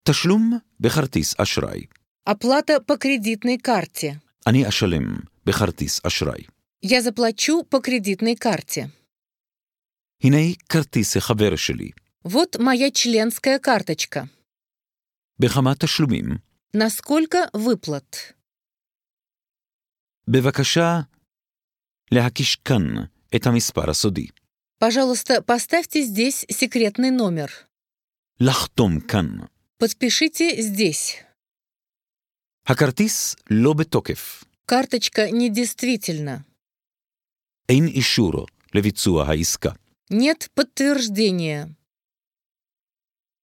תשלום בכרטיס אשראי. Оплата по кредитной карте. אני אשלם בכרטיס אשראי. Я заплачу по кредитной карте. הנה כרטיס החבר שלי. Вот моя членская карточка. בכמה תשלומים? Насколько выплат? בבקשה להקיש כאן את המספר הסודי. Пожалуйста, поставьте здесь секретный номер. לחתום כאן. Подпишите здесь. הכרטיס לא בתוקף. Карточка недействительна. אין אישור לביצוע העסקה. Нет подтверждения.